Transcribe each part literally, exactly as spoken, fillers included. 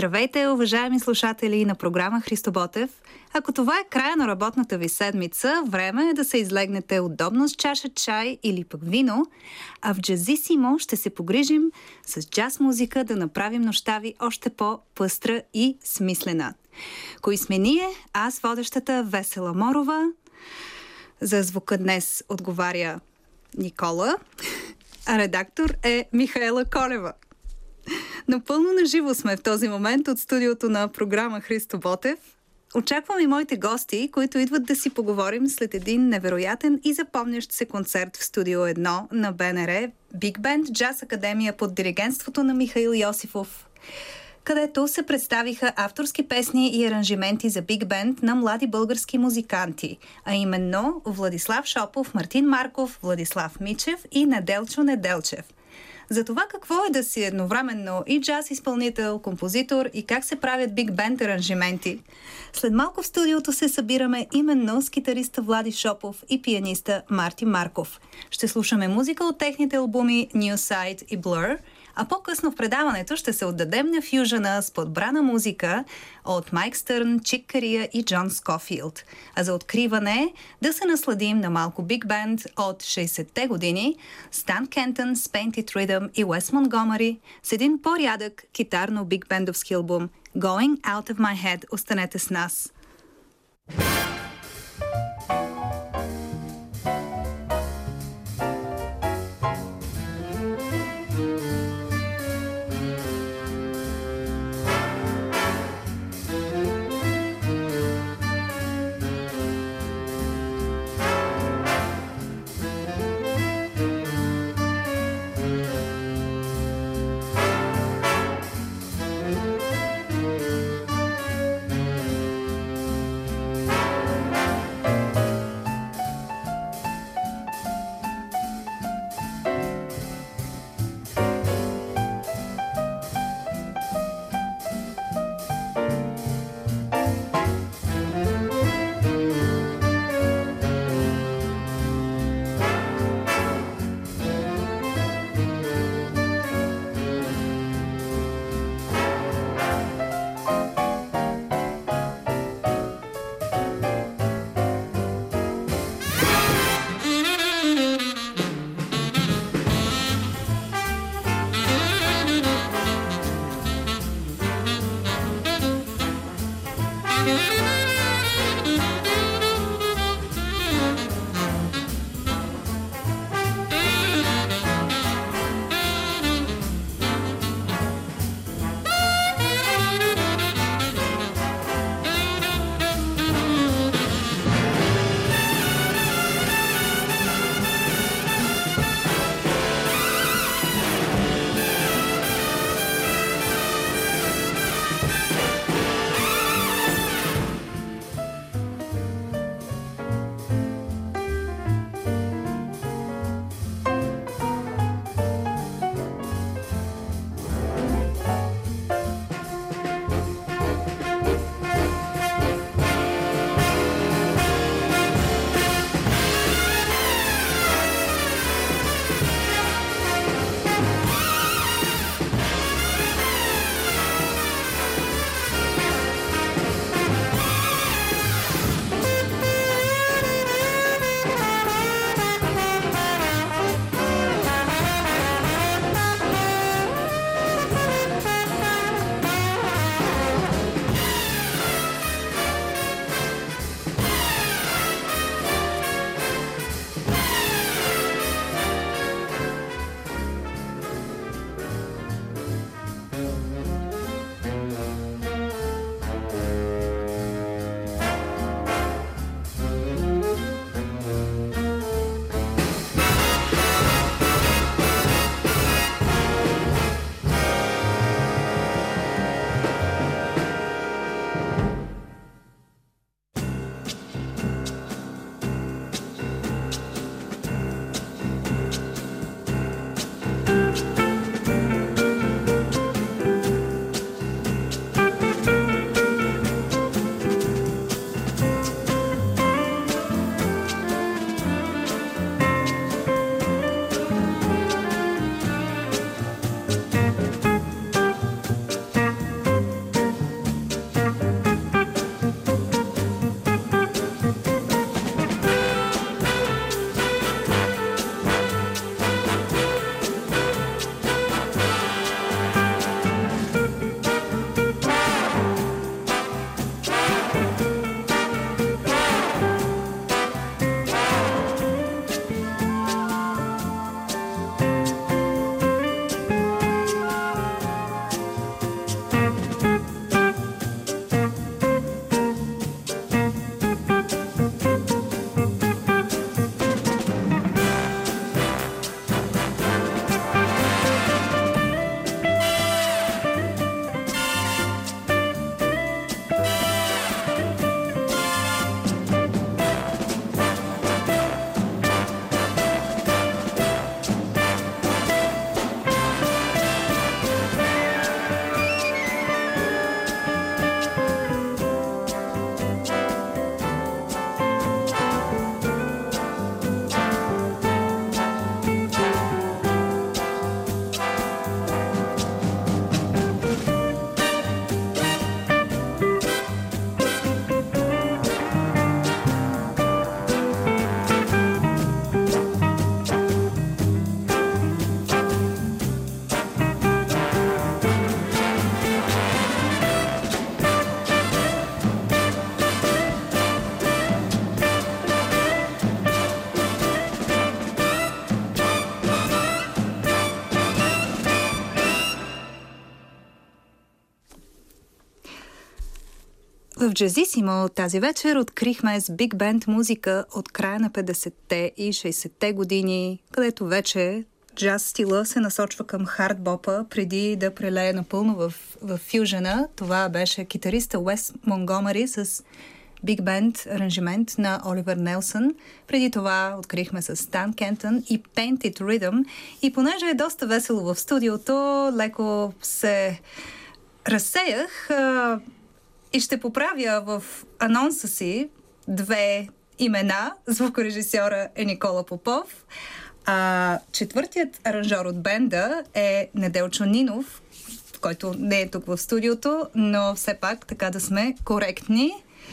Здравейте, уважаеми слушатели на програма Христо Ботев. Ако това е края на работната ви седмица, време е да се излегнете удобно с чаша чай или пък вино, а в Джазисимо ще се погрижим с джаз музика да направим нощта ви още по-пъстра и смислена. Кои сме ние? Аз, водещата Весела Морова. За звука днес отговаря Никола, а редактор е Михаела Колева. Напълно наживо сме в този момент от студиото на програма Христо Ботев. Очаквам и моите гости, които идват да си поговорим след един невероятен и запомнящ се концерт в студио едно на БНР Биг Бенд Джаз Академия под диригентството на Михаил Йосифов, където се представиха авторски песни и аранжименти за Биг Бенд на млади български музиканти, а именно Владислав Шопов, Мартин Марков, Владислав Мичев и Неделчо Неделчев. За това какво е да си едновременно и джаз изпълнител, композитор и как се правят биг бенд аранжименти. След малко в студиото се събираме именно с китариста Влади Шопов и пианиста Марти Марков. Ще слушаме музика от техните албуми New Side и Blur, а по-късно в предаването ще се отдадем на фюжъна с подбрана музика от Майк Стърн, Чик Кария и Джон Скофилд. А за откриване да се насладим на малко биг бенд от шейсетте години Стан Кентън с Painted Rhythm и Уес Монгомери с един по-рядък китарно-биг-бендовски албум Going Out of My Head. Останете с нас! В Джазисимо тази вечер открихме с биг бенд музика от края на петдесетте и шейсетте години, където вече джаз стила се насочва към хардбопа, преди да прелее напълно в, в фюжена. Това беше китариста Уес Монгомери с биг бенд аранжимент на Оливер Нелсън. Преди това открихме с Стан Кентън и Painted Rhythm. И понеже е доста весело в студиото, леко се разсеях а, и ще поправя в анонса си две имена. Звукорежисьора е Никола Попов, а четвъртият аранжор от бенда е Неделчо Нинов, който не е тук в студиото, но все пак така да сме коректни.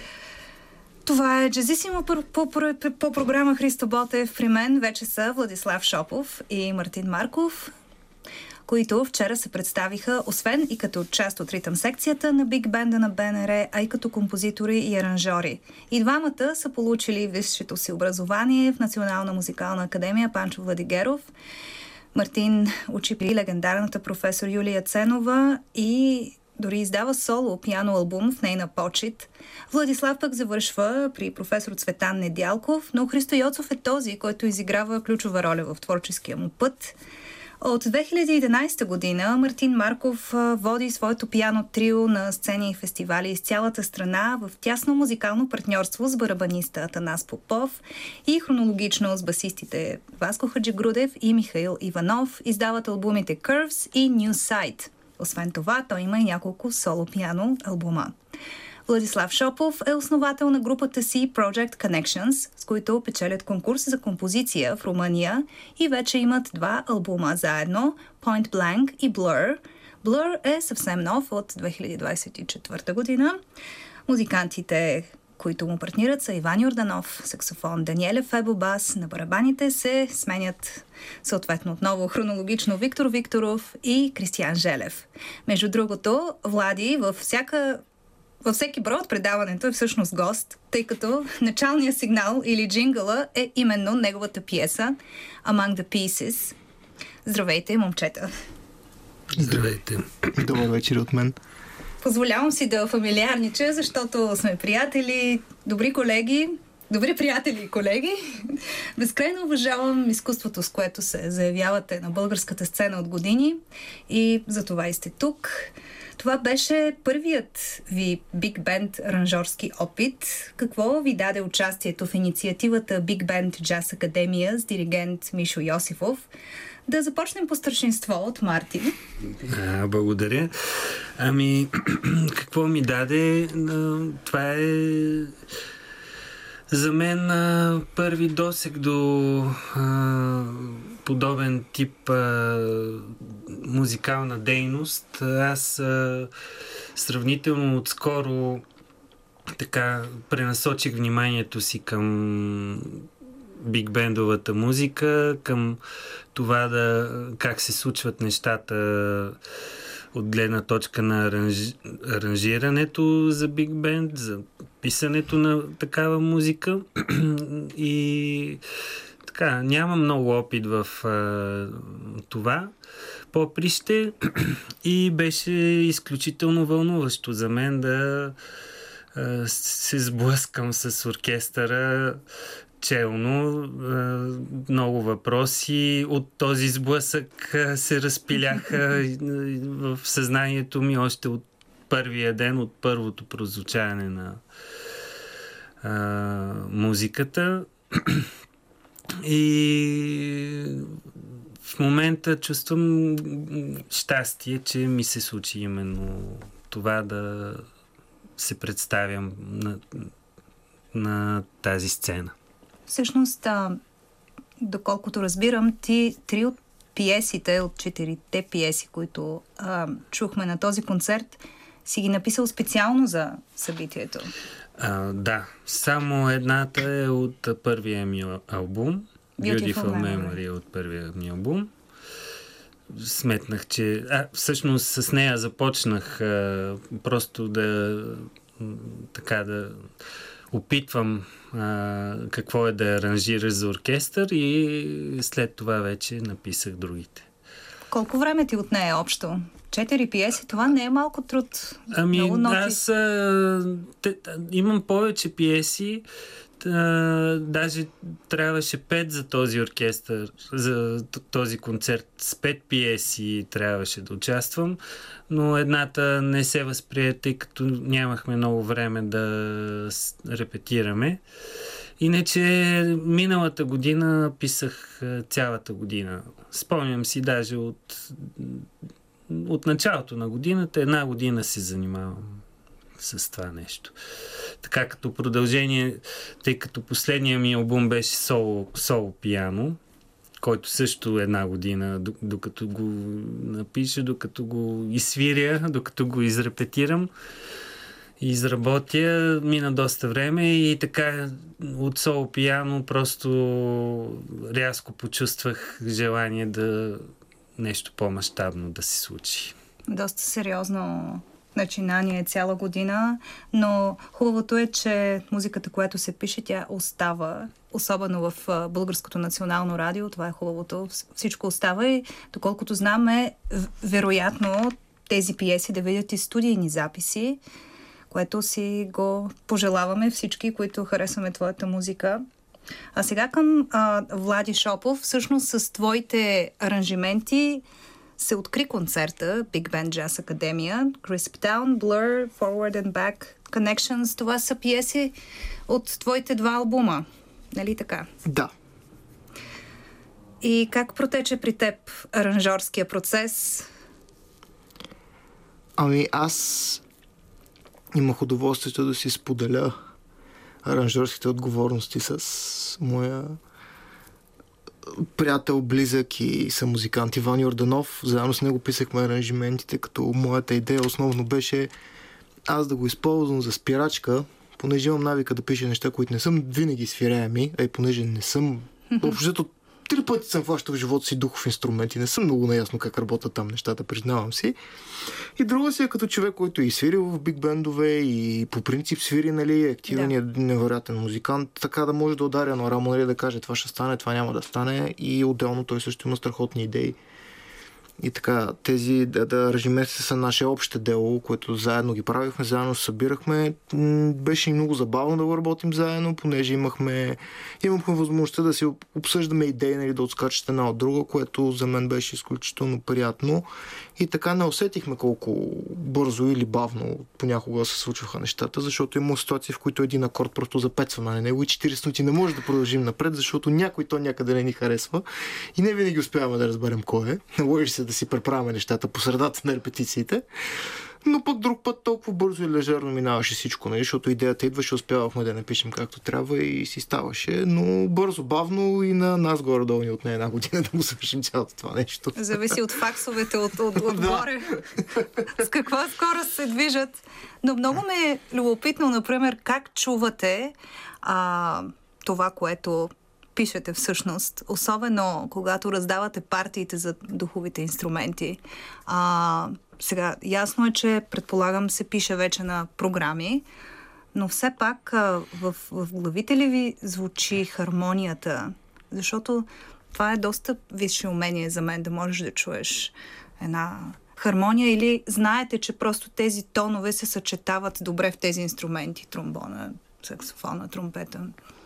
Това е Джазисимо по, по, по, по програма Христо Ботев. При мен вече са Владислав Шопов и Мартин Марков, които вчера се представиха, освен и като част от ритъм секцията на биг бенда на БНР, а и като композитори и аранжори. И двамата са получили висшето си образование в Национална музикална академия Панчо Владигеров. Мартин учи при легендарната професор Юлия Ценова и дори издава соло пиано албум в нейна почит. Владислав пък завършва при професор Цветан Недялков, но Христо Йоцов е този, който изиграва ключова роля в творческия му път. От две хиляди и единадесета година Мартин Марков води своето пиано трио на сцени и фестивали из цялата страна в тясно музикално партньорство с барабаниста Атанас Попов и хронологично с басистите Васко Хаджигрудев и Михаил Иванов. Издават албумите Curves и New Sight. Освен това, той има и няколко соло-пиано албума. Владислав Шопов е основател на групата си Project Connections, с които печелят конкурс за композиция в Румъния и вече имат два албума заедно – Point Blank и Blur. Blur е съвсем нов от две хиляди двадесет и четвърта година. Музикантите, които му партнират, са Иван Йорданов, саксофон, Даниеле Фебо бас, на барабаните се сменят съответно отново хронологично Виктор Викторов и Кристиян Желев. Между другото, Влади във всяка Във всеки брой от предаването е всъщност гост, тъй като началният сигнал или джингъла е именно неговата пиеса Among the Pieces. Здравейте, момчета! Здравейте! Добър вечер от мен. Позволявам си да фамилиарнича, защото сме приятели, добри колеги, добри приятели и колеги. Безкрайно уважавам изкуството, с което се заявявате на българската сцена от години и за това и сте тук. Това беше първият ви биг бенд аранжорски опит. Какво ви даде участието в инициативата Big Band Jazz Академия с диригент Мишо Йосифов? Да започнем по старшинство от Мартин. А, благодаря. Ами, какво ми даде? Това е за мен а, първи досег до а, подобен тип а, музикална дейност. Аз а, сравнително отскоро така пренасочих вниманието си към биг-бендовата музика, към това да как се случват нещата от гледна точка на аранж... аранжирането за биг бенд, за писането на такава музика и така, нямам много опит в а, това поприще и беше изключително вълнуващо за мен да а, се сблъскам с оркестъра челно. Много въпроси от този сблъсък се разпиляха в съзнанието ми още от първия ден, от първото прозвучаване на а, музиката. И в момента чувствам щастие, че ми се случи именно това да се представям на, на тази сцена. Всъщност, а, доколкото разбирам, ти три от пиесите, от четирите пиеси, които а, чухме на този концерт, си ги написал специално за събитието. А, да, само едната е от първия ми албум. Beautiful, Beautiful Memory е от първия ми албум. Сметнах, че... А, всъщност с нея започнах а, просто да така да опитвам а, какво е да аранжираш за оркестър и след това вече написах другите. Колко време ти отнее общо? Четири пиеси, това не е малко труд. Ами, аз а, те, имам повече пиеси. А, даже трябваше пет за този оркестър, за този концерт. С пет пиеси трябваше да участвам, но едната не се възприе, тъй като нямахме много време да репетираме. Иначе миналата година писах цялата година. Спомням си даже от, от началото на годината, една година се занимавам с това нещо. Така като продължение, тъй като последния ми албум беше соло, соло пиано, който също една година, докато го напиша, докато го изсвиря, докато го изрепетирам, изработя, мина доста време и така от соло пиано просто рязко почувствах желание да нещо по-мащабно да се случи. Доста сериозно начинание цяла година, но хубавото е, че музиката, която се пише, тя остава, особено в Българското национално радио, това е хубавото, всичко остава и доколкото знам е вероятно тези пиеси да видят и студийни записи, което си го пожелаваме всички, които харесваме твоята музика. А сега към а, Влади Шопов, всъщност с твоите аранжименти се откри концерта Big Band Jazz Academia, Crisp Town, Blur, Forward and Back, Connections. Това са пиеси от твоите два албума. Нали така? Да. И как протече при теб аранжорския процес? Ами аз имах удоволствието да си споделя аранжорските отговорности с моя приятел, близък и съмузикант Иван Йорданов. Заедно с него писахме аранжиментите, като моята идея основно беше аз да го използвам за спирачка, понеже имам навика да пиша неща, които не съм винаги свиряеми, а и понеже не съм... Общото три пъти съм хващал в живота си духов инструмент и не съм много наясно как работят там нещата, признавам си. И друга си е като човек, който е и свирил в биг бендове и по принцип свири, нали, активен и да. невероятен музикант, така да може да ударя на рамо, нали, да каже това ще стане, това няма да стане и отделно той също има страхотни идеи. И така, тези да, да аранжименти са наше общо дело, което заедно ги правихме, заедно се събирахме. Беше и много забавно да го работим заедно, понеже имахме, имахме възможността да си обсъждаме идеи, нали, да отскачат една от друга, което за мен беше изключително приятно. И така не усетихме колко бързо или бавно понякога се случваха нещата, защото има ситуации, в които един акорд просто запецваме на него и четирийсет минути не може да продължим напред, защото някой то някъде не ни харесва и не винаги успяваме да разберем кой е. Наложи се да си преправяме нещата по средата на репетициите. Но пък друг път толкова бързо и лежерно минаваше всичко, нали? Защото идеята идваше, успявахме да напишем както трябва и си ставаше, но бързо, бавно и на нас горе-долу ни отне една година да го свършим цялото това нещо. Зависи от факсовете от, от, отгоре. С каква скорост се движат. Но много ме е любопитно, например, как чувате а, това, което пишете всъщност, особено когато раздавате партиите за духовите инструменти. А, сега, ясно е, че предполагам се пише вече на програми, но все пак а, в, в главите ли ви звучи хармонията? Защото това е доста висше умение за мен, да можеш да чуеш една хармония, или знаете, че просто тези тонове се съчетават добре в тези инструменти, тромбона, саксофона, тромпета?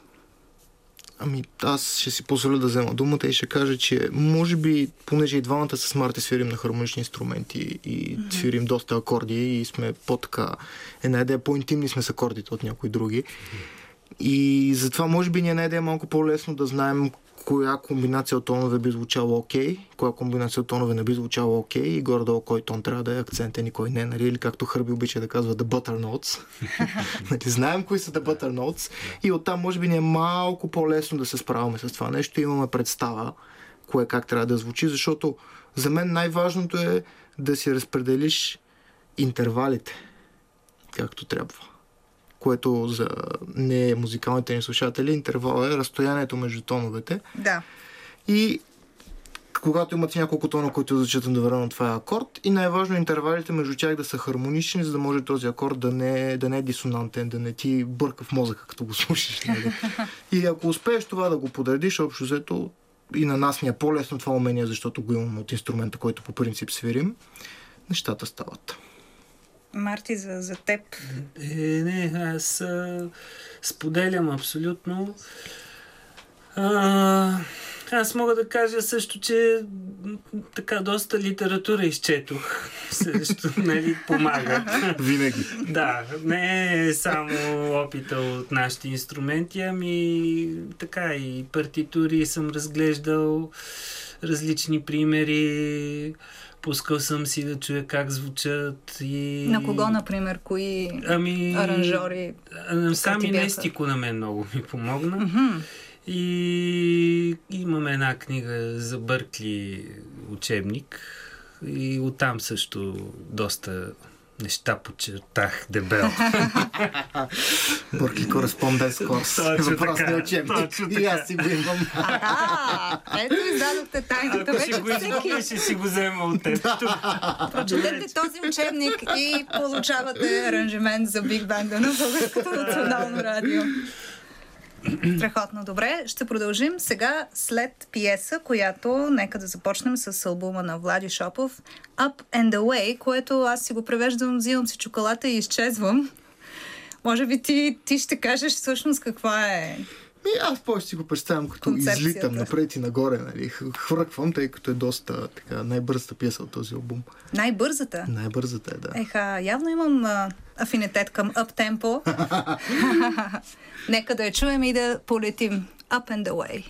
Ами аз ще си позволя да взема думата и ще кажа, че може би, понеже и двамата с Марти свирим на хармонични инструменти и mm-hmm. свирим доста акорди и сме по-така, една идея по-интимни сме с акордите от някои други. Mm-hmm. И затова може би ни една идея малко по-лесно да знаем коя комбинация от тонове би звучала окей, коя комбинация от тонове не би звучала окей и горе-долу кой тон трябва да е акцентен и кой не, нали? Или както Хърби обича да казва the butter notes. Нали, знаем кои са the butter notes и оттам може би ни е малко по-лесно да се справяме с това нещо и имаме представа кое как трябва да звучи, защото за мен най-важното е да си разпределиш интервалите както трябва. Което за не музикалните ни слушатели, интервал е разстоянието между тоновете. Да. И когато имате няколко тона, които звучат едновременно, това е акорд. И най-важно интервалите между тях да са хармонични, за да може този акорд да не, да не е дисонантен, да не ти бърка в мозъка, като го слушаш. Нали? И ако успееш това да го подредиш, общо взето и на нас ми е по-лесно това умение, защото го имам от инструмента, който по принцип свирим, нещата стават. Марти, за, за теб? Е, не, аз а, споделям абсолютно. А, аз мога да кажа също, че така доста литература изчетох. Също, нали, помага. Винаги. Да, не е само опита от нашите инструменти, ами така и партитури съм разглеждал, различни примери, пускал съм си да чуя как звучат и... На кого, например? Кои ами, аранжори? Сами Местико на мен много ми помогна. Mm-hmm. И имаме една книга за Бъркли учебник и оттам също доста неща подчертах дебело. Бъркли кореспонденс курс. Въпросния учебник. И аз си го имам. А, ето издадохте тайната. Ако ще го изгубя, ще си го взема от теб. Прочетете този учебник и получавате аранжимент за Биг Бенда на Българското национално радио. Страхотно добре. Ще продължим сега след пиеса, която нека да започнем с албума на Влади Шопов Up and Away, което аз си го превеждам, взимам си чоколата и изчезвам. Може би ти, ти ще кажеш всъщност каква е... Ми, аз повече си го представям като излитам напред и нагоре, нали. Хвърквам, тъй като е доста така най-бързата пиеса от този албум. Най-бързата? Най-бързата е, да. Еха, явно имам а, афинитет към up-темпо. Нека да я чуем и да полетим. Up and Away.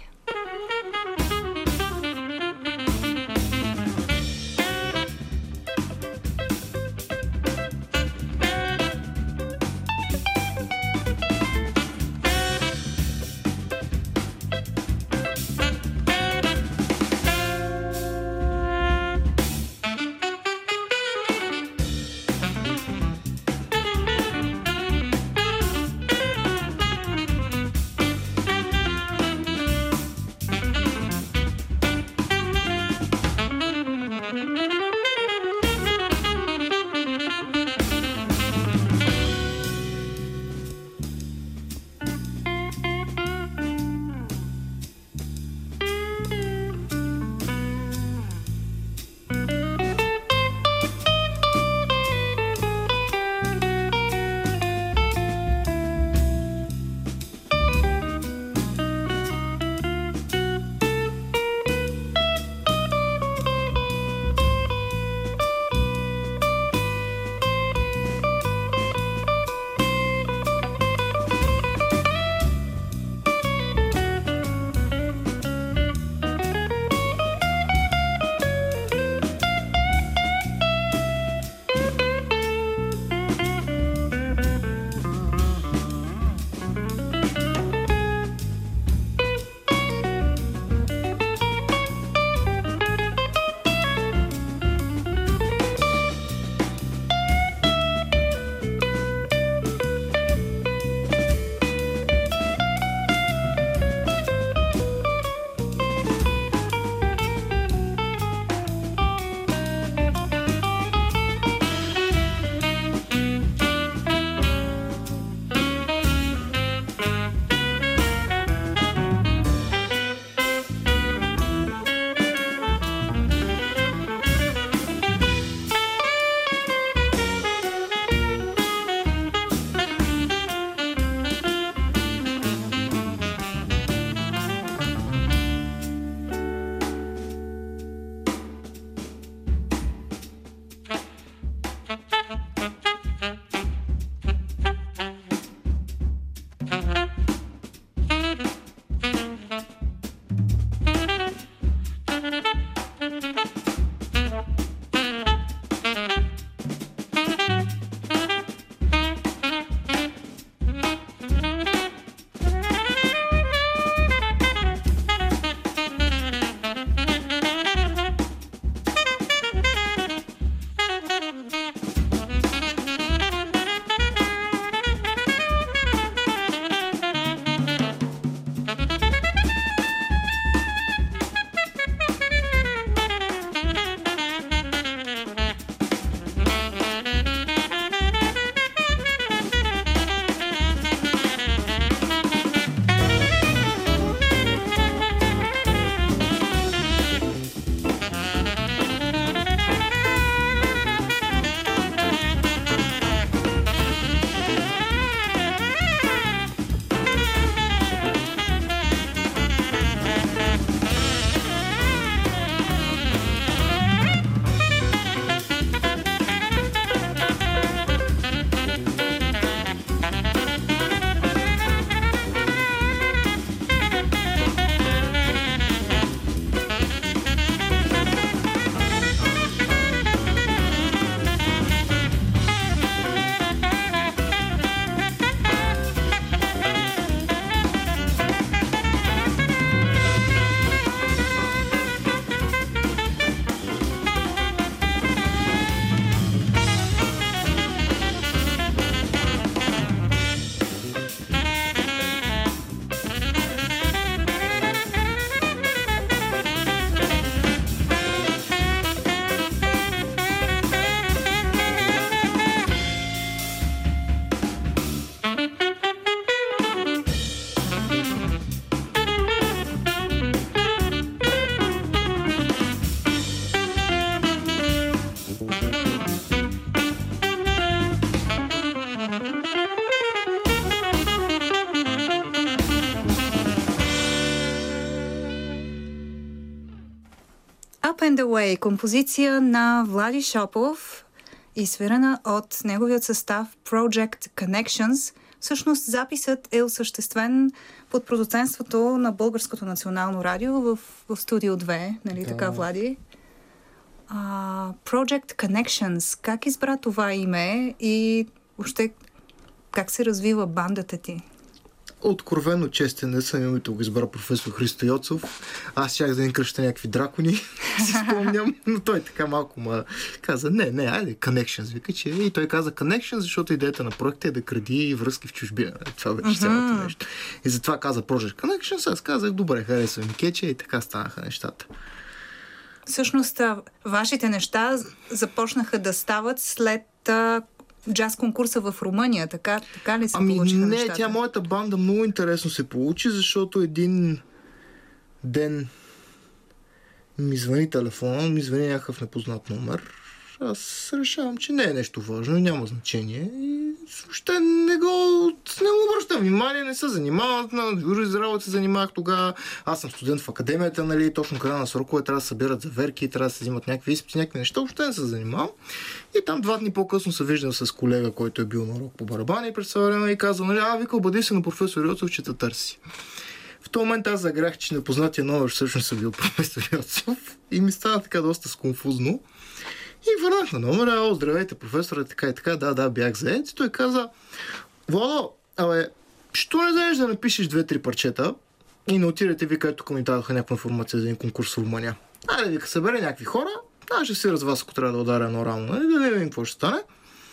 Up and Away, композиция на Влади Шопов и свирена от неговият състав Project Connections. Всъщност записът е осъществен под продуцентството на Българското национално радио в, в Студио две, нали да. Така, Влади? А, Project Connections, как избра това име и въобще как се развива бандата ти? Откровено честен не съм, името го избра професор Христо Йоцов. Аз щях да им кръща някакви дракони, си спомням, но той така малко ма каза, не, не, айде, Connections, вика, че и той каза Connections, защото идеята на проекта е да кради връзки в чужбина. Това беше mm-hmm. цялото нещо. И затова каза Project Connections, аз казах, добре, харесвам Кече и така станаха нещата. Всъщност, вашите неща започнаха да стават след джаз конкурса в Румъния, така, така ли се ами получиха не, нещата? Тя, моята банда много интересно се получи, защото един ден ми звъни телефона, ми звъни някакъв непознат номер. Аз решавам, че не е нещо важно, няма значение и въобще не го, не го обръщам внимание, не се занимавам, на юрист работа се занимавах тогава. Аз съм студент в академията, нали, точно края на срокове трябва да се събират заверки, трябва да се взимат някакви изпити, някакви неща, въобще не се занимавам. И там два дни по-късно се виждам с колега, който е бил на урок по барабани през това време и казва, нали, а, вика, обади се на професор Йоцов, че те търси. В този момент аз загрях, че непознатия номер всъщност е бил професор Йоцов и ми стана така доста сконфузно. И върнах на номера, о, здравейте, професора, така и така, да, да, бях заед. И той каза, Владо, абе, що не знаеш да напишеш две-три парчета и не отидете, вика, ето тук ми дадоха някаква информация за един конкурс в Румъния. Айде, вика, събере някакви хора, аз ще си раз вас, ако трябва да ударя едно рамо, нали, да не видим какво ще стане.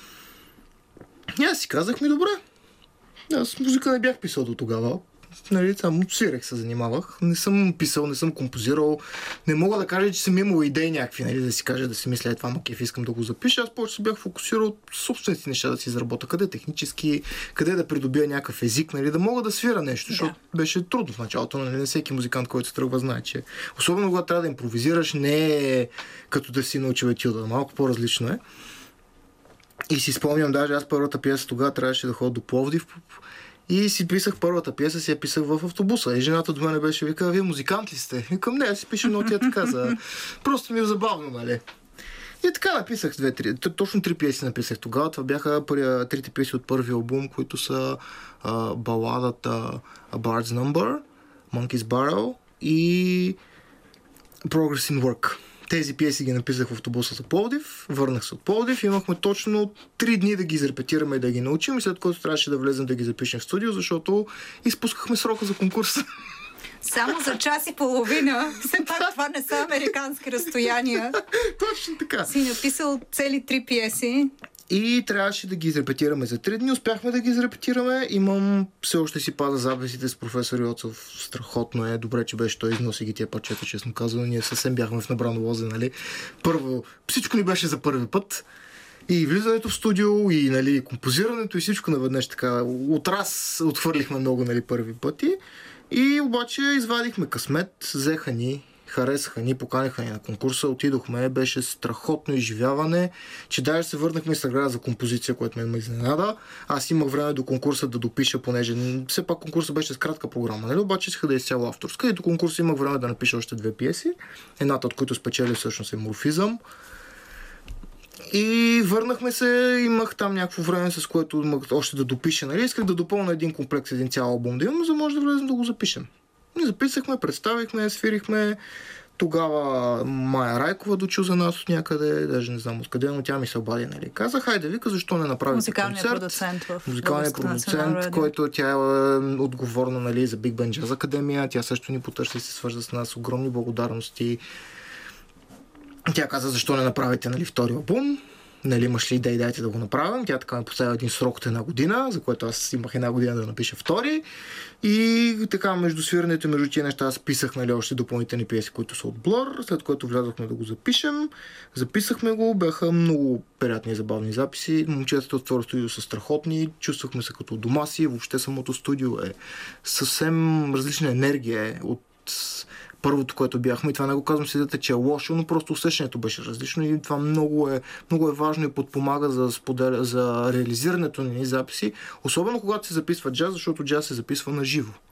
И аз си казах ми, добре. Аз музика не бях писал до тогава. Нали, само свирех се занимавах. Не съм писал, не съм композирал. Не мога да кажа, че съм имал идеи някакви, нали, да си кажа, да си мисля, е това макев, искам да го запиша. Аз повече се бях фокусирал собствените неща да си изработя. Къде технически, къде да придобия някакъв език, нали, да мога да свира нещо, да. Защото беше трудно в началото. Нали, не всеки музикант, който се тръгва, знае, че особено когато трябва да импровизираш, не е като да си научил етюда. Малко по-различно е. И си спомням, даже аз първата пиеса тогава трябваше да ходя до Пловдив. И си писах първата пиеса, си я писах в автобуса. И жената до мене беше, вика, вие музикант ли сте? Викам, не, аз си пиша нотия така за... Просто ми е забавно, нали? И така написах две-три. Точно три пиеси написах тогава. Това бяха първия, трите пиеси от първия албум, които са а, баладата A Bard's Number, Monkey's Barrel и Progress in Work. Тези пиеси ги написах в автобуса за Пловдив, върнах се от Пловдив, имахме точно три дни да ги изрепетираме и да ги научим и след което трябваше да влезем да ги запишем в студио, защото изпускахме срока за конкурса. Само за час и половина. Все пак това не са американски разстояния. Точно така. Си написал цели три пиеси. И трябваше да ги изрепетираме за три дни. Успяхме да ги изрепетираме. Имам, все още си паза записите с професор Йоцов. Страхотно е. Добре, че беше той износи ги тия парчета, честно казвам. Ние съвсем бяхме в набрано лозе, нали. Първо, всичко ни беше за първи път. И влизането в студио, и нали, композирането, и всичко наведнъж така. От раз отхвърлихме много, нали, първи пъти. И обаче извадихме късмет, взеха ни, харесаха ни, поканиха ни на конкурса, отидохме, беше страхотно изживяване, че даже се върнахме с награда за композиция, което ме изненада. Аз имах време до конкурса да допиша, понеже все пак конкурса беше с кратка програма, нали? Обаче исках да е цяло авторска и до конкурса имах време да напиша още две пиеси. Едната, от които спечели всъщност е Морфизъм. И върнахме се, имах там някакво време, с което имах още да допиша, нали? Исках да допълня един комплекс, един цял албум да имам, за да може да влезем да го запишем. И записахме, представихме, свирихме. Тогава Майя Райкова дочу за нас от някъде, даже не знам откъде, но тя ми се обади, нали? Каза, хайде, вика, защо не направите музикалният концерт? Продуцент в Музикалният продуцент, който тя е отговорна, нали, за Big Band Jazz Академия. Тя също ни потърси и се свържда с нас. Огромни благодарности. Тя каза, защо не направите, нали, втори албум? Нали, имаш ли идеи, дайте да го направим. Тя така ми поставя един срок от една година, за което аз имах една година да напиша втори. И така, между свирането и между тия неща аз писах, нали, още допълнителни пиеси, които са от Blur, след което влязохме да го запишем. Записахме го, бяха много приятни и забавни записи. Момчетата от второ студио са страхотни, чувствахме се като дома си, въобще самото студио е съвсем различна енергия от първото, което бяхме, и това не го казвам седете, че е лошо, но просто усещането беше различно и това много е, много е важно и подпомага за, споделя, за реализирането на ни записи, особено когато се записва джаз, защото джаз се записва на живо.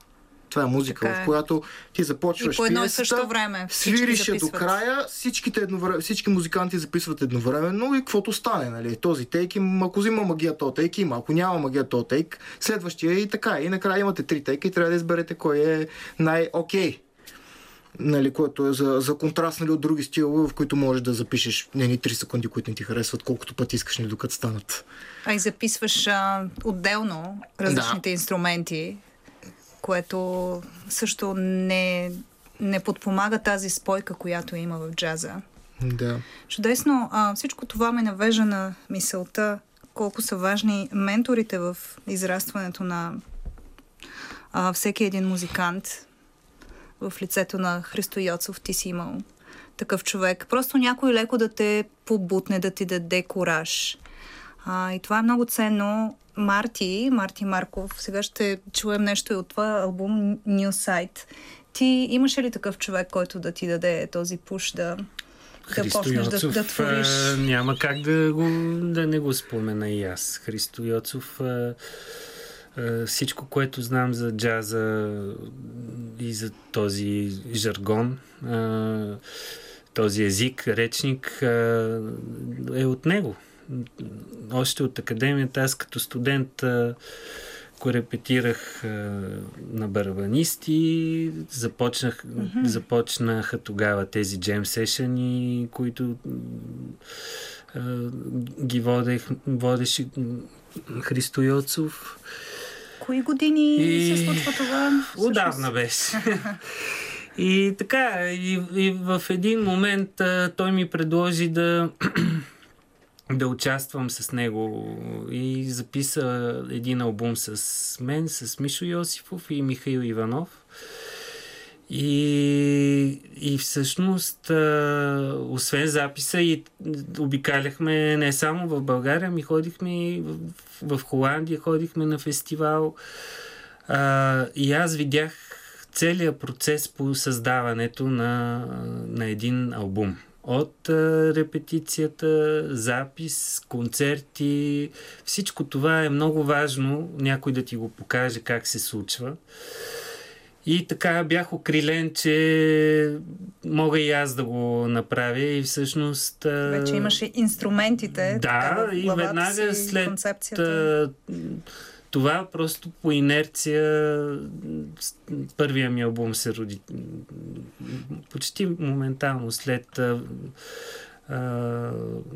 Това е музика, така е. В която ти започваш и по едно и пиесата, също време свириш я до края, всичките едновременно, всички музиканти записват едновременно и каквото стане, нали? Този тейк има, ако взима магия, то тейк има, ако няма магия, то тейк, следващия и така. И накрая имате три тейка и трябва да изберете кой е най-окей. Нали, което е за, за контраст, нали, от други стилове, в които можеш да запишеш не три секунди, които не ти харесват, колкото пъти искаш, нали, докато станат. А и записваш а, отделно различните да. инструменти, което също не, не подпомага тази спойка, която има в джаза. Да. Чудесно. А, всичко това ме навежда на мисълта колко са важни менторите в израстването на а, всеки един музикант. В лицето на Христо Йоцов ти си имал такъв човек. Просто някой леко да те побутне, да ти даде кураж. А, и това е много ценно. Марти, Марти Марков, сега ще чуем нещо и от това албум New Sight. Ти имаше ли такъв човек, който да ти даде този пуш да, да почнеш Йоцов, да, да твориш? А, няма как да, го, да не го спомена и аз. Христо Йоцов, а, а, всичко, което знам за джаза и за този жаргон, а, този език, речник, а, е от него. Още от академията, аз като студент а, го репетирах а, на барабанисти, започнах, mm-hmm. започнаха тогава тези джем сешъни, които а, ги водех, водеше Христо Йоцов. Кои години и... се случва това? Отдавна беше. И така, и, и в един момент а, той ми предложи да да участвам с него и записа един албум с мен, с Мишо Йосифов и Михаил Иванов. И, и всъщност, а, освен записа, и обикаляхме не само в България, ами ходихме и в, в Холандия, ходихме на фестивал. А, и аз видях целият процес по създаването на, на един албум. От а, репетицията, запис, концерти, всичко това е много важно, някой да ти го покаже как се случва. И така бях окрилен, че мога и аз да го направя и всъщност... А... Вече имаше инструментите. Да, така, и веднага си, след концепцията. Това просто по инерция първия ми албум се роди почти моментално след а, а,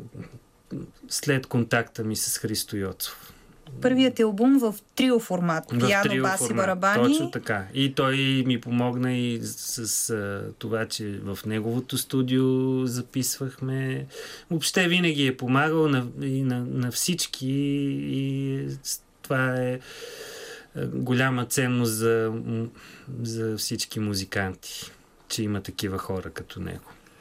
след контакта ми с Христо Йоцов. Първият е албум в трио формат. В Пиано, трио бас и формат. барабани. Точно така. И той ми помогна и с а, това, че в неговото студио записвахме. Въобще винаги е помагал на, и на, на всички и това е голяма ценност за, за всички музиканти, че има такива хора като него.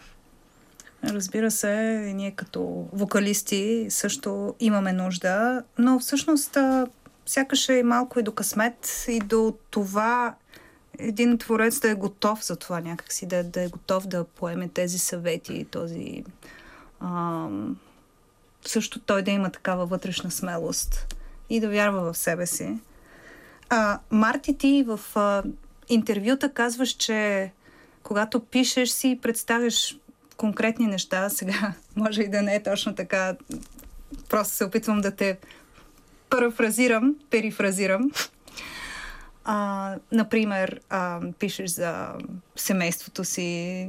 Разбира се, ние като вокалисти също имаме нужда, но всъщност сякаш е малко и до късмет и до това един творец да е готов за това някакси, да, да е готов да поеме тези съвети, този а, също той да има такава вътрешна смелост и да вярва в себе си. А, Марти, ти в а, интервюта казваш, че когато пишеш си, представяш конкретни неща. Сега може и да не е точно така. Просто се опитвам да те парафразирам, перифразирам. А, например, а, пишеш за семейството си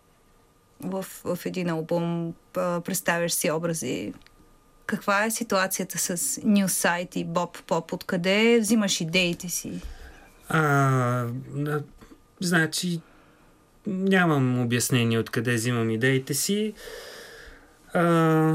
в, в един албум, а, представяш си образи. Каква е ситуацията с New Sight и Bob Pop? Откъде взимаш идеите си? А, значи, нямам обяснение откъде взимам идеите си. А,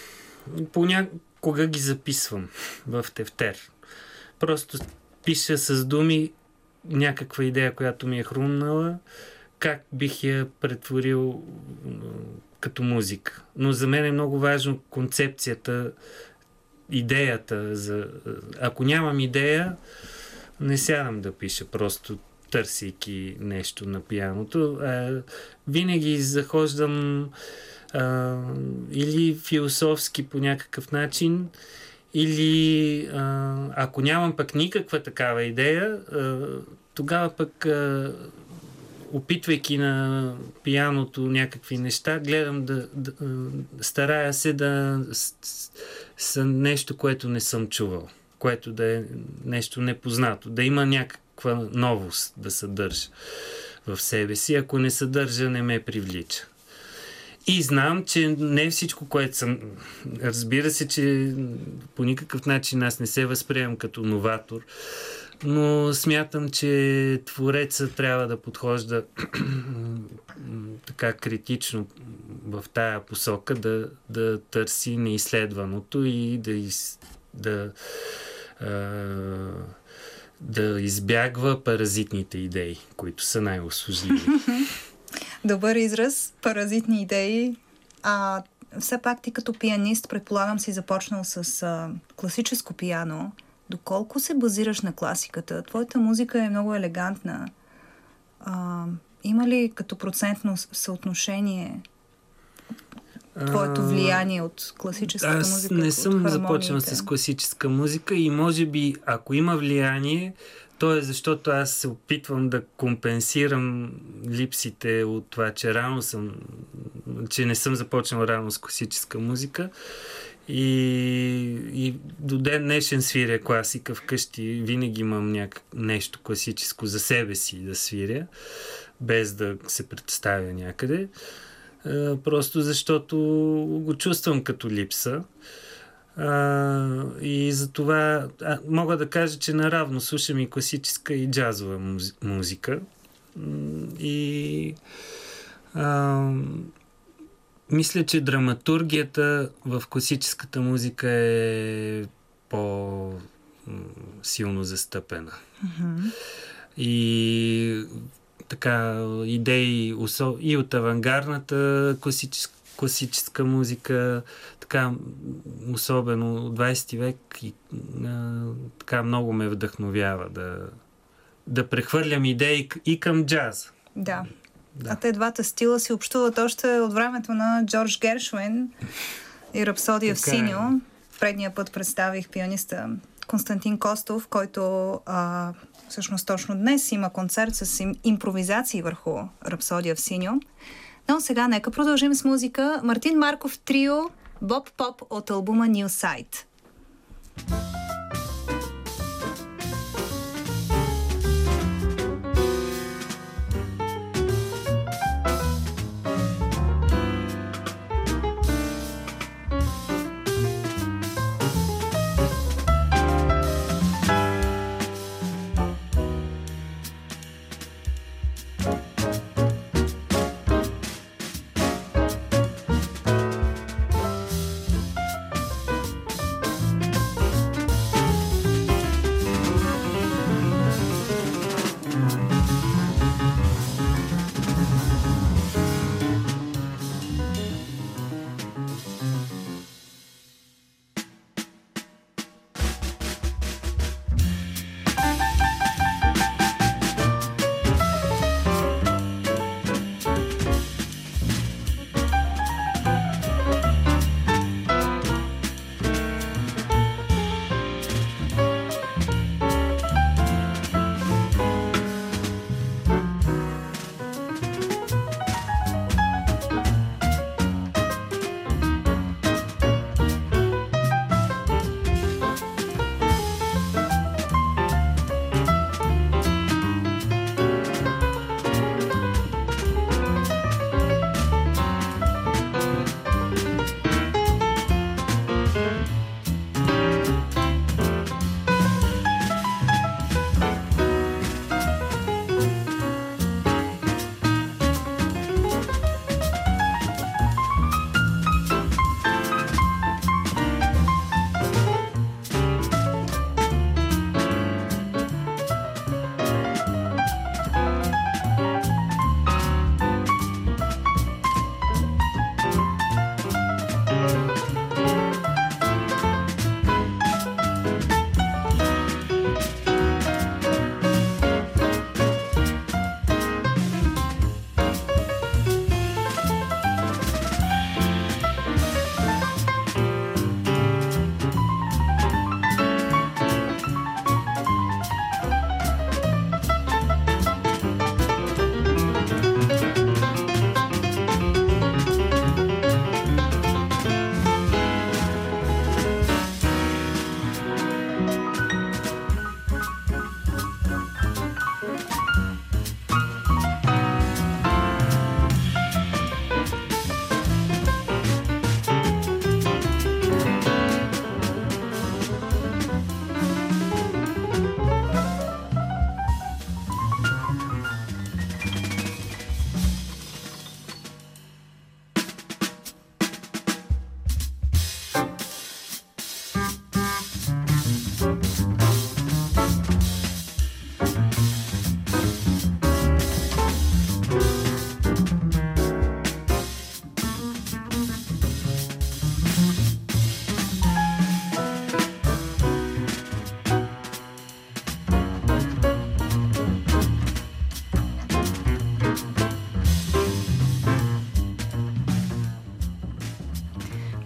понякога ги записвам в тефтер. Просто пиша с думи някаква идея, която ми е хрумнала, как бих я претворил като музика. Но за мен е много важно концепцията, идеята. За... Ако нямам идея, не сядам да пиша, просто търсейки нещо на пианото. А, винаги захождам а, или философски по някакъв начин, или а, ако нямам пък никаква такава идея, а, тогава пък а, опитвайки на пианото някакви неща, гледам да, да старая се да са нещо, което не съм чувал, което да е нещо непознато, да има някаква новост да съдържа в себе си. Ако не съдържа, не ме привлича. И знам, че не всичко, което съм... Разбира се, че по никакъв начин аз не се възприемам като новатор, но смятам, че твореца трябва да подхожда така критично в тая посока, да, да търси неизследваното и да, из, да, а, да избягва паразитните идеи, които са най-услужливи. Добър израз, паразитни идеи. А все пак ти като пианист, предполагам, си започнал с а, класическо пиано. Доколко се базираш на класиката? Твоята музика е много елегантна. А, има ли като процентно съотношение твоето влияние от класическата Аз музика? Аз не съм започнал с класическа музика и може би, ако има влияние, то е защото аз се опитвам да компенсирам липсите от това, че рано съм, че не съм започнал рано с класическа музика. И, и до ден днешен свиря класика вкъщи. Винаги имам няк... нещо класическо за себе си да свиря, без да се представя някъде. А, просто защото го чувствам като липса. А, и затова а, мога да кажа, че наравно слушам и класическа и джазова музи... музика. И а, мисля, че драматургията в класическата музика е по-силно застъпена. Mm-hmm. И така, идеи и от авангардната класическа, класическа музика, така, особено от двайсети век, и, а, така много ме вдъхновява да, да прехвърлям идеи и към джаз. Да. Да. А те двата стила си общуват още от времето на Джордж Гершуин и Рапсодия в синьо. Предния път представих пианиста Константин Костов, който а, всъщност точно днес има концерт с им, импровизации върху Рапсодия в синьо. Но сега нека продължим с музика. Мартин Марков трио, Боб Поп от албума New Sight.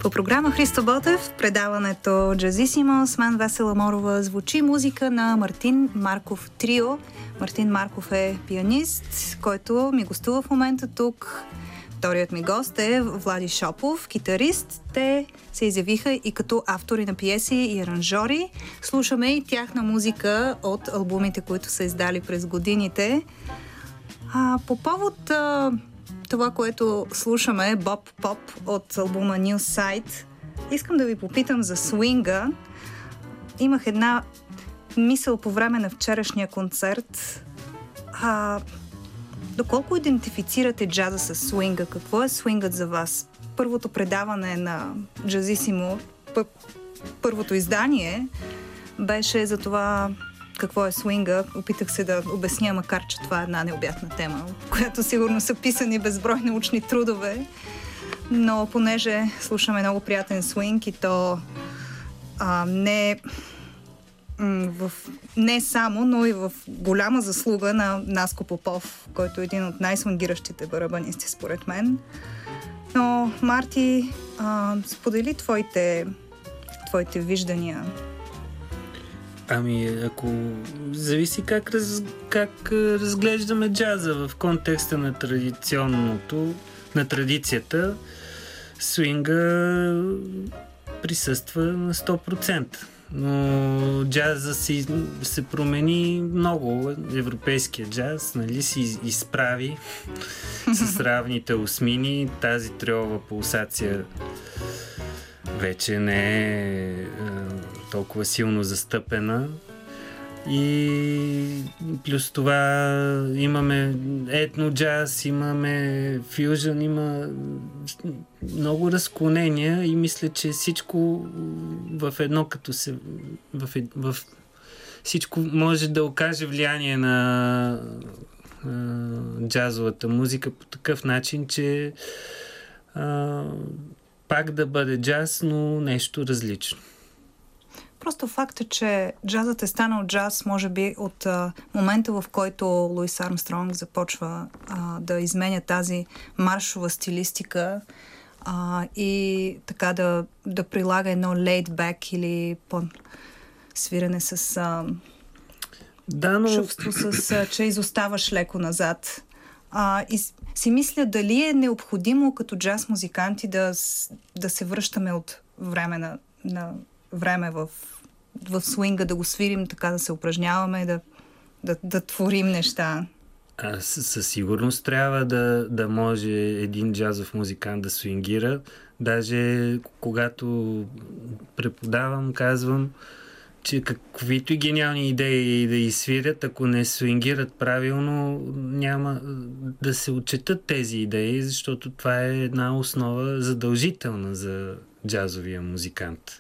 По програма Христо Ботев, предаването Джазисимо с мен Весела Морова, звучи музика на Мартин Марков Трио. Мартин Марков е пианист, който ми гостува в момента тук. Вторият ми гост е Влади Шопов, китарист. Те се изявиха и като автори на пиеси и аранжори. Слушаме и тяхна музика от албумите, които са издали през годините. А, по повод а, това, което слушаме, Боб Поп от албума New Side, искам да ви попитам за свинга. Имах една мисъл по време на вчерашния концерт. А, доколко идентифицирате джаза с свинга? Какво е свингът за вас? Първото предаване на Джазисимо, първото издание, беше за това какво е свинга. Опитах се да обясня, макар че това е една необятна тема, в която сигурно са писани безброй научни трудове. Но понеже слушаме много приятен свинг и то а, не, м- в, не само, но и в голяма заслуга на Наско Попов, който е един от най-свингиращите барабанисти според мен. Но, Марти, а, сподели твоите, твоите виждания. Ами, ако зависи как, раз, как разглеждаме джаза в контекста на традиционното, на традицията, свинга присъства на сто процента. Но джаза си, се промени много. Европейския джаз, нали, си изправи с равните осмини. Тази триова пулсация вече не е, е толкова силно застъпена. И плюс това имаме етно джаз, имаме фюжън, има много разклонения и мисля, че всичко в едно като се... В, в, всичко може да окаже влияние на е, джазовата музика по такъв начин, че е, пак да бъде джаз, но нещо различно. Просто факта, че джазът е станал джаз, може би от а, момента, в който Луис Армстронг започва а, да изменя тази маршова стилистика а, и така да, да прилага едно laid back или свирене с а, да, но... чувство, с, а, че изоставаш леко назад. А, и си мисля дали е необходимо като джаз музиканти да, да се връщаме от време на, на време в, в свинга, да го свирим, така да се упражняваме, да, да, да творим неща. А, със сигурност трябва да, да може един джазов музикант да свингира. Даже когато преподавам, казвам, че каквито и гениални идеи да изсвирят, ако не свингират правилно, няма да се отчетат тези идеи, защото това е една основа задължителна за джазовия музикант.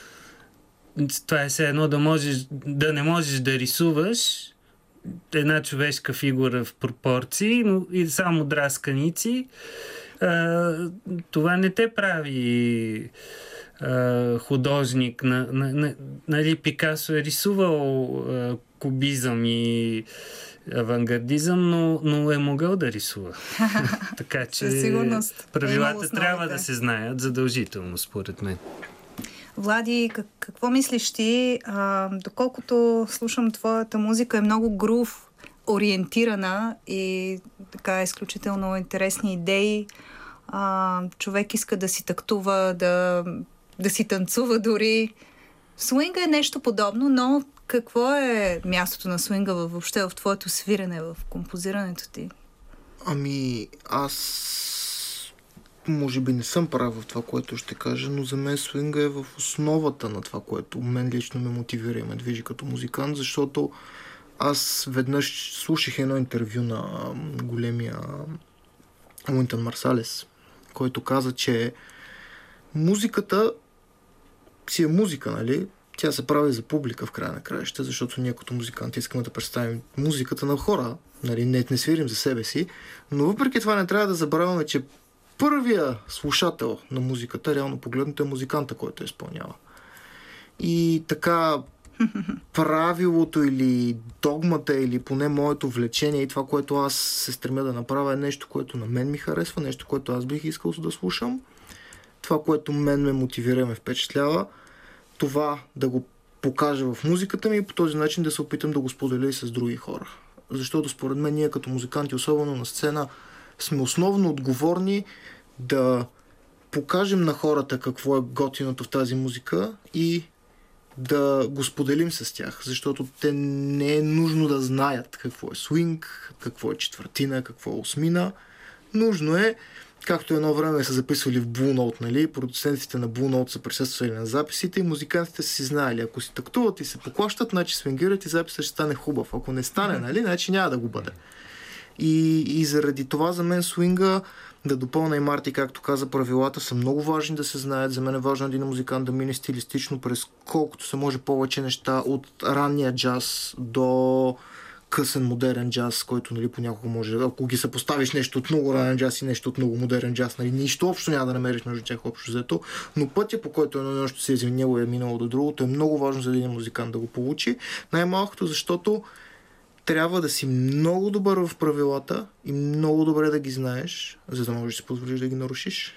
Това е все едно да, можеш, да не можеш да рисуваш една човешка фигура в пропорции, но и само драсканици. А, това не те прави а, художник. На, на, на, нали, Пикасо е рисувал а, кубизъм и авангардизъм, но, но е могъл да рисува. Така че правилата трябва да се знаят задължително, според мен. Влади, как, какво мислиш ти? А, доколкото слушам твоята музика, е много грув ориентирана и така изключително интересни идеи. А, човек иска да си тактува, да, да си танцува дори. Свинга е нещо подобно, но какво е мястото на свинга въобще в твоето свирене, в композирането ти? Ами, аз може би не съм прав в това, което ще кажа, но за мен свинга е в основата на това, което мен лично ме мотивира и ме движи като музикант, защото аз веднъж слушах едно интервю на големия Уинтън Марсалес, който каза, че музиката си е музика, нали? Тя се прави за публика в края на краища, защото ние като музиканти искаме да представим музиката на хора, нали? Не, не свирим за себе си, но въпреки това не трябва да забравяме, че първия слушател на музиката, реално погледнато, е музиканта, който я изпълнява. И така правилото или догмата, или поне моето влечение и това, което аз се стремя да направя, е нещо, което на мен ми харесва, нещо, което аз бих искал да слушам. това, което мен ме мотивира и ме впечатлява, това да го покажа в музиката ми и по този начин да се опитам да го споделя и с други хора. Защото според мен ние като музиканти, особено на сцена, сме основно отговорни да покажем на хората какво е готиното в тази музика и да го споделим с тях, защото те не е нужно да знаят какво е свинг, какво е четвъртина, какво е осмина. Нужно е, както едно време са записвали в Blue Note, нали, продуцентите на Blue Note са присъствали на записите и музикантите са си знаели. Ако си тактуват и се поклащат, значи свингират и записът ще стане хубав. Ако не стане, нали, значи няма да го бъде. И, и заради това за мен свинга, да допълня и Марти, както каза, правилата са много важни да се знаят. За мен е важно един музикант да мине стилистично през колкото се може повече неща от ранния джаз до късен модерен джаз, който, нали, понякога може, ако ги съпоставиш нещо от много ранен джаз и нещо от много модерен джаз, нали, нищо общо няма да намериш между тях общо взето, но пътя, по който едно нещо се е извиняло и е минало до другото, е много важно за един музикант да го получи. Най-малкото, защото трябва да си много добър в правилата и много добре да ги знаеш, за да можеш да си позволиш да ги нарушиш.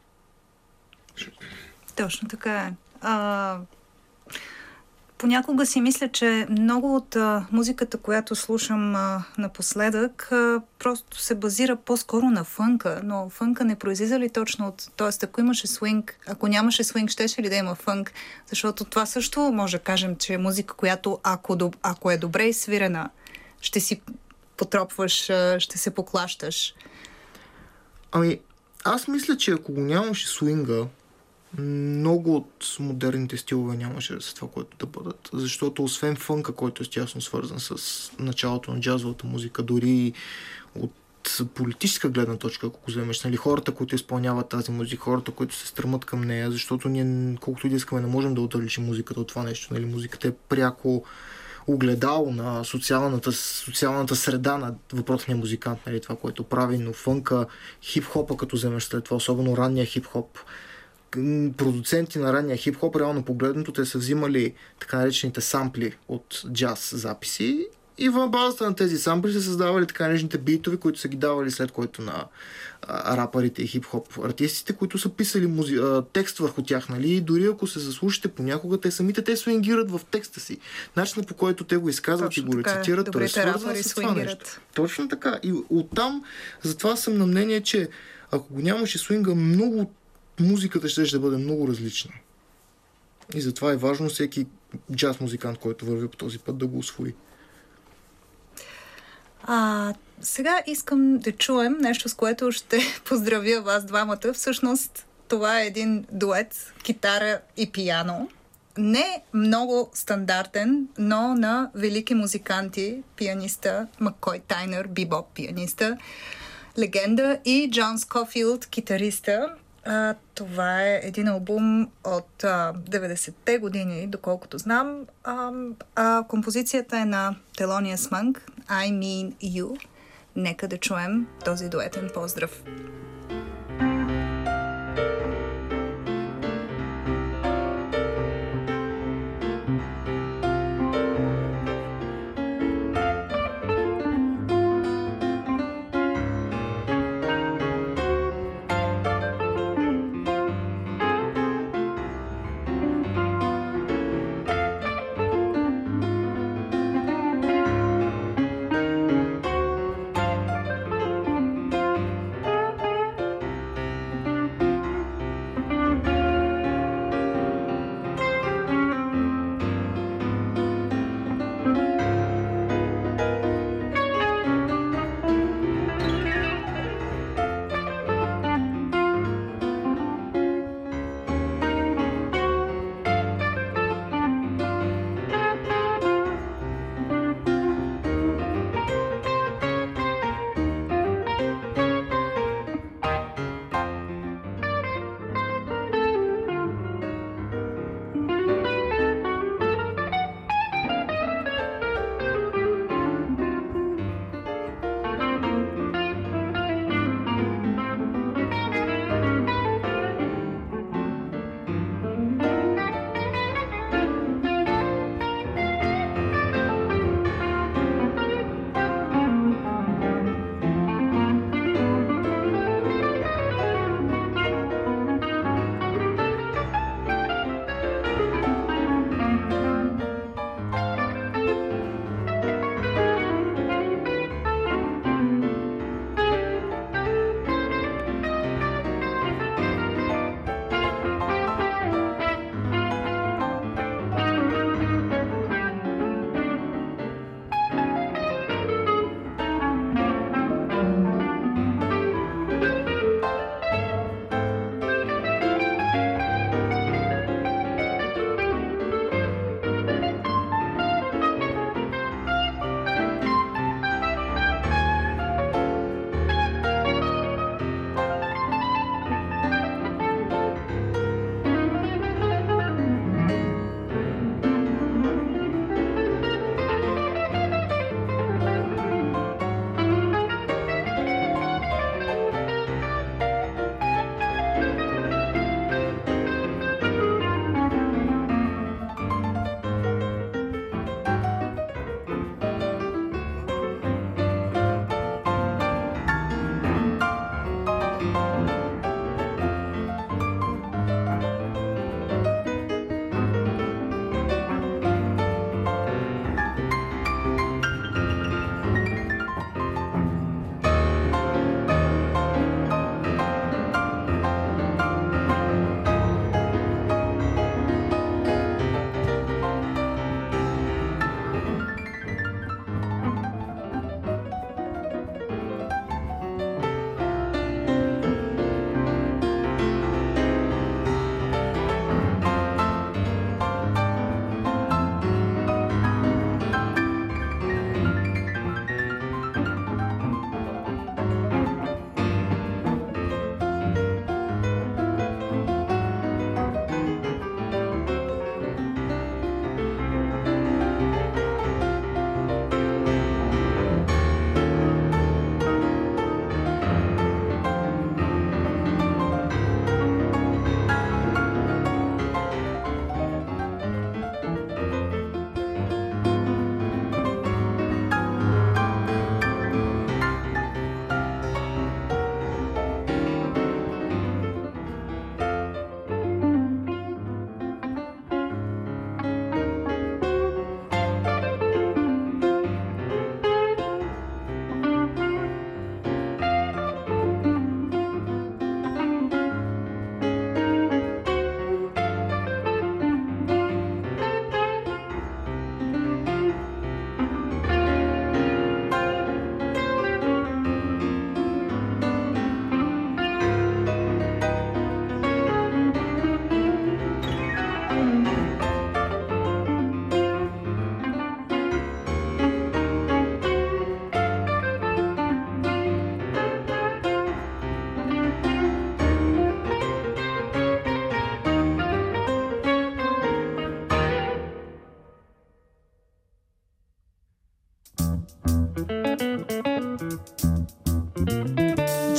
Точно така е. А, понякога си мисля, че много от а, музиката, която слушам а, напоследък, а, просто се базира по-скоро на фънка, но фънка не произлиза ли точно от... Тоест, ако имаше свинг, ако нямаше свинг, щеше ли да има фънк? Защото това също може да кажем, че е музика, която ако, ако е добре свирена, ще си потропваш, ще се поклащаш. Ами, аз мисля, че ако го нямаше свинга, много от модерните стилове нямаше да са това, което да бъдат. Защото освен фънка, който е тясно свързан с началото на джазовата музика, дори от политическа гледна точка, ако го вземеш, нали, хората, които изпълняват тази музика, хората, които се стремат към нея, защото ние, колкото и да искаме, не можем да отдалечим музиката от това нещо. Нали, музиката е пряко огледало на социалната, социалната среда на въпросния музикант, нали, това, което прави, но фънка, хип-хопа, като вземеш след това, особено ранния хип-хоп, продуценти на ранния хип-хоп, реално погледнато, те са взимали така наречените сампли от джаз записи и в базата на тези сампли са създавали така наречените битови, които са ги давали след което на а, рапърите и хип-хоп артистите, които са писали музи... а, текст върху тях, нали? И дори ако се заслушате понякога, те самите те свингират в текста си. Начинът, по който те го изказват точно и го рецитират, той е свързан с това нещо. Точно така. И оттам, затова съм на мнение, че ако го нямаше свинга, много музиката ще, ще бъде много различна. И затова е важно всеки джаз музикант, който върви по този път, да го усвои. А, сега искам да чуем нещо, с което ще поздравя вас двамата. Всъщност, това е един дует, китара и пиано. Не много стандартен, но на велики музиканти, пианиста Маккой Тайнер, бибоп пианиста, легенда, и Джон Скофилд, китариста. А, това е един албум от а, деветдесетте години, доколкото знам. А, а композицията е на Thelonious Monk, I Mean You. Нека да чуем този дуетен поздрав.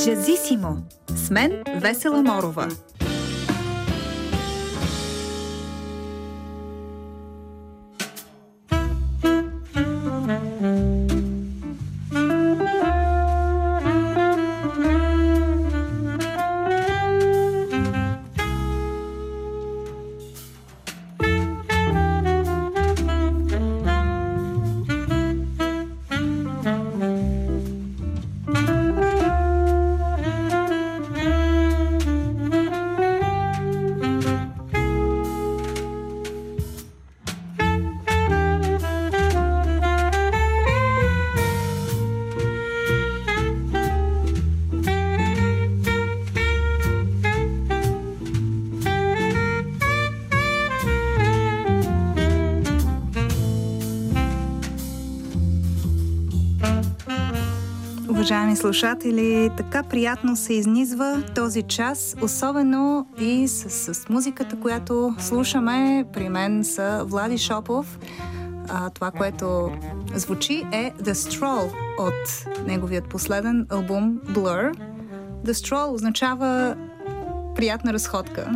Джазисимо с мен Весела Морова. Уважаеми слушатели, така приятно се изнизва този час, особено и с, с музиката, която слушаме. При мен са Влади Шопов. А, това, което звучи е The Stroll от неговият последен албум Blur. The Stroll означава приятна разходка.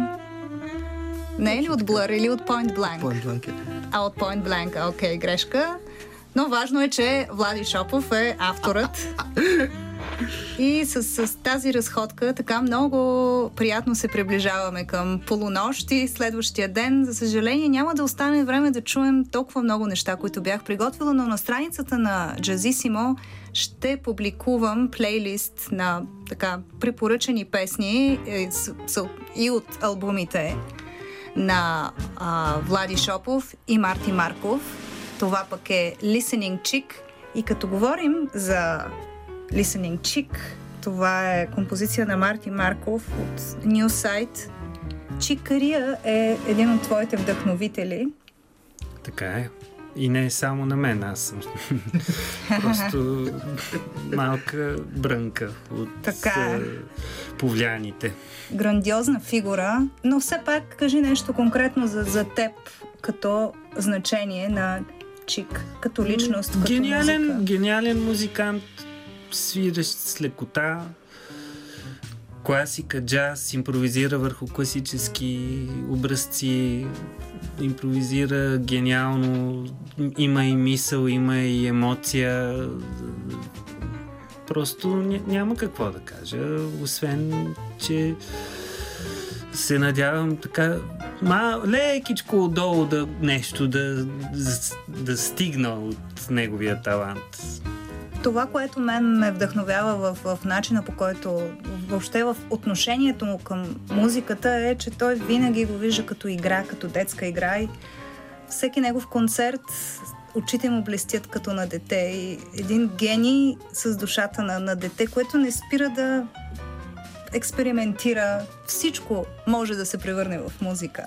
Не е ли от Blur или от Point Blank? Point Blank е. А, от Point Blank, окей, okay, грешка. Но важно е, че Влади Шопов е авторът. И с, с тази разходка така много приятно се приближаваме към полунощ и следващия ден. За съжаление няма да остане време да чуем толкова много неща, които бях приготвила, но на страницата на Джазисимо ще публикувам плейлист на така препоръчани песни и от албумите на а, Влади Шопов и Марти Марков. Това пък е Listening Chick. И като говорим за Listening Chick, това е композиция на Марти Марков от New Sight. Чик Кария е един от твоите вдъхновители. Така е. И не е само на мен, аз съм просто малка брънка от така е. Повлияните. Грандиозна фигура, но все пак кажи нещо конкретно за, за теб като значение на Чик, като личност, като гениален, музика. Гениален музикант, свиращ с лекота, класика, джаз, импровизира върху класически образци, импровизира гениално, има и мисъл, има и емоция. Просто няма какво да кажа, освен, че се надявам така ма, лекичко отдолу да нещо да, да, да стигна от неговия талант. Това, което мен ме вдъхновява в, в начина, по който въобще в отношението му към музиката е, че той винаги го вижда като игра, като детска игра и всеки негов концерт очите му блестят като на дете и един гений с душата на, на дете, което не спира да експериментира. Всичко може да се превърне в музика.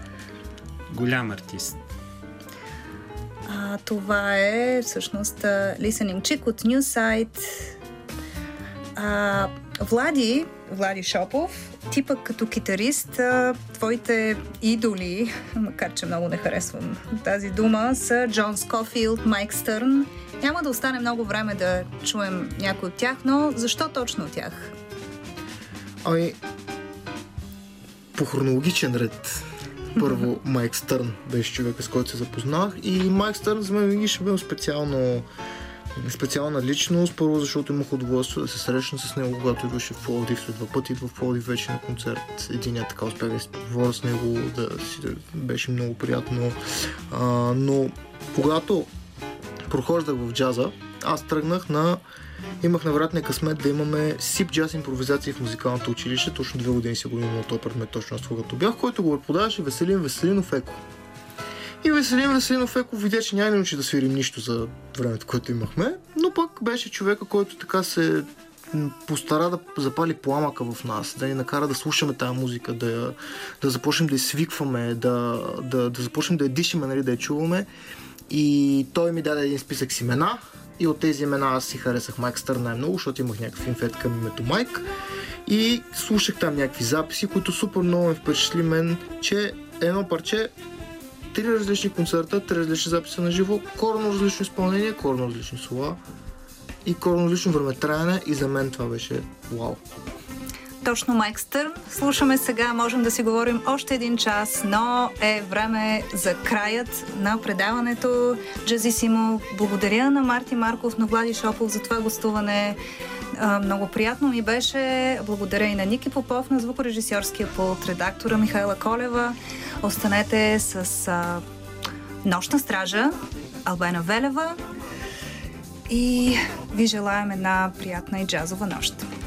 Голям артист. А, това е всъщност Listening Chick от New Sight. А, Влади, Влади Шопов, ти пък като китарист, а, твоите идоли, макар че много не харесвам тази дума, са Джон Скофилд, Майк Стърн. Няма да остане много време да чуем някой от тях, но защо точно от тях? Ами, по хронологичен ред. Първо Майк Стърн беше човека, с който се запознах и Майк Стърн за мен винаги ще бил специално, специална личност. Първо, защото имах удоволствие да се срещна с него, когато идваше в Пловдив, след два пъти идва в Пловдив вече на концерт. Единият така успях да си поговоря с него, да си, да, беше много приятно. А, но когато прохождах в джаза, аз тръгнах на имах невероятния късмет да имаме сип джаз импровизации в музикалното училище. Точно две години си го имал този предмет, точно аз когато бях, който го преподаваше Веселин Веселинов Еко. И Веселин Веселинов Еко видя, че няма научи да свирим нищо за времето, което имахме, но пък беше човека, който така се постара да запали пламъка в нас, да ни накара да слушаме тази музика, да, да започнем да я свикваме, да, да, да започнем да я дишаме, нали, да я чуваме. И той ми даде един списък с имена. И от тези имена аз си харесах Майк Стърн най-много, защото имах някакъв инфет към името Майк. И слушах там някакви записи, които супер много ме впечатли мен, че едно парче, три различни концерта, три различни записи на живо, коренно различно изпълнение, коренно различни слова. и хронологично времетраене, и за мен това беше вау. Точно, Майк Стърн. Слушаме сега, можем да си говорим още един час, но е време за краят на предаването. Джазисимо, благодаря на Марти Марков, на Влади Шопов за това гостуване. Много приятно ми беше. Благодаря и на Ники Попов, на звукорежисьорския пулт, редактора Михайла Колева. Останете с а, Нощна стража, Албена Велева, и ви желаем една приятна и джазова нощ.